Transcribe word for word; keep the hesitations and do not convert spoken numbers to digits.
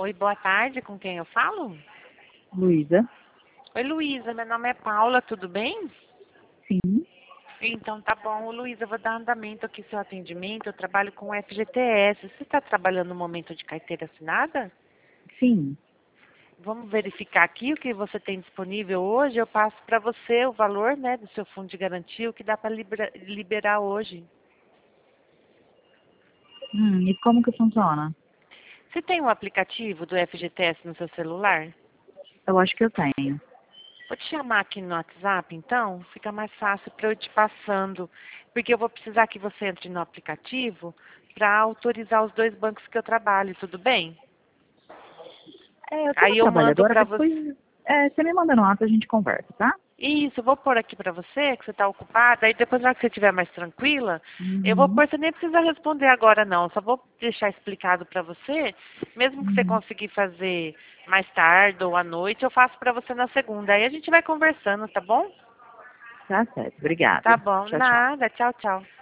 Oi, boa tarde, com quem eu falo? Luísa. Oi, Luísa, meu nome é Paula, tudo bem? Sim. Então, tá bom. Ô, Luísa, eu vou dar andamento aqui ao seu atendimento. Eu trabalho com o F G T S. Você está trabalhando no momento de carteira assinada? Sim. Vamos verificar aqui o que você tem disponível hoje. Eu passo para você o valor, né, do seu fundo de garantia, o que dá para liberar hoje. Hum, e como que funciona? Você tem um aplicativo do F G T S no seu celular? Eu acho que eu tenho. Vou te chamar aqui no WhatsApp, então, fica mais fácil para eu ir te passando, porque eu vou precisar que você entre no aplicativo para autorizar os dois bancos que eu trabalho, tudo bem? É, eu tô no Aí eu trabalho mando agora, para depois você. é, você me manda no ato e a gente conversa, tá? Isso, eu vou pôr aqui para você, que você está ocupada, aí depois na hora que você estiver mais tranquila, eu vou Uhum. pôr, você nem precisa responder agora não, só vou deixar explicado para você, mesmo que você Uhum. conseguir fazer mais tarde ou à noite, eu faço para você na segunda, aí a gente vai conversando, tá bom? Tá certo. Obrigada. Tá bom, Tchau, tchau. nada, tchau, tchau.